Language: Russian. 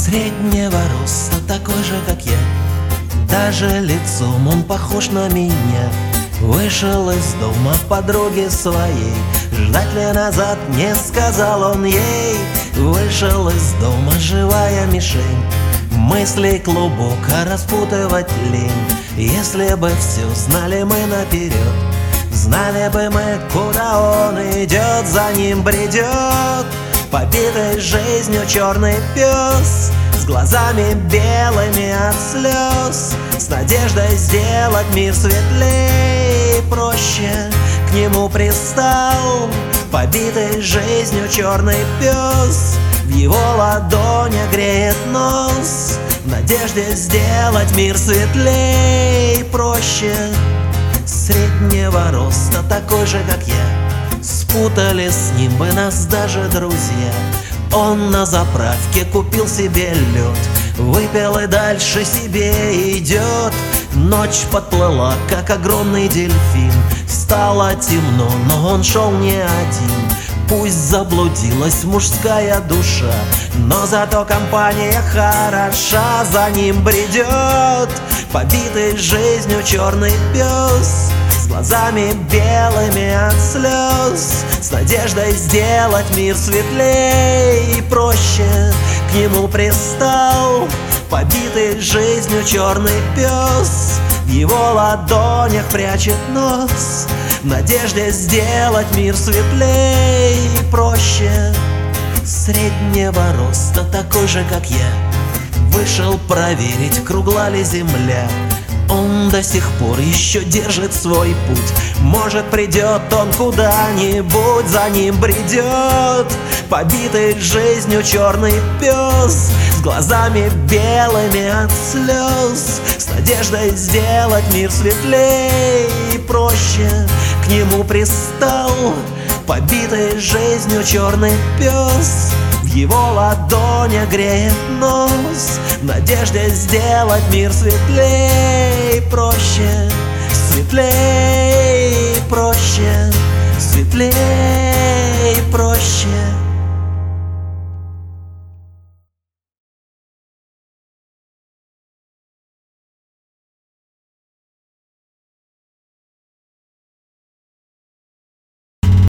Среднего роста, такой же, как я, даже лицом он похож на меня. Вышел из дома подруги своей, ждать ли назад не сказал он ей. Вышел из дома живая мишень, мысли клубок, а распутывать лень. Если бы все знали мы наперед, знали бы мы, куда он идет, за ним бредет побитой жизнью черный пес, с глазами белыми от слез, с надеждой сделать мир светлей, проще. К нему пристал побитой жизнью черный пес, в его ладонях греет нос, в надежде сделать мир светлей, проще. Среднего роста, такой же, как я, спутали с ним бы нас даже друзья. Он на заправке купил себе лед, выпил и дальше себе идет. Ночь подплыла, как огромный дельфин, стало темно, но он шел не один. Пусть заблудилась мужская душа, но зато компания хороша. За ним бредет побитый жизнью черный пес, с глазами белыми от слез, с надеждой сделать мир светлей и проще. К нему пристал побитый жизнью черный пес, в его ладонях прячет нос, в надежде сделать мир светлей и проще. Среднего роста, такой же, как я, вышел проверить, кругла ли земля. Он до сих пор еще держит свой путь, может, придет он куда-нибудь. За ним бредет побитый жизнью черный пес, с глазами белыми от слез, с надеждой сделать мир светлей и проще. К нему пристал побитой жизнью черный пес, в его ладонях греет нос, в надежде сделать мир светлей, проще. Светлей, проще, светлей, проще.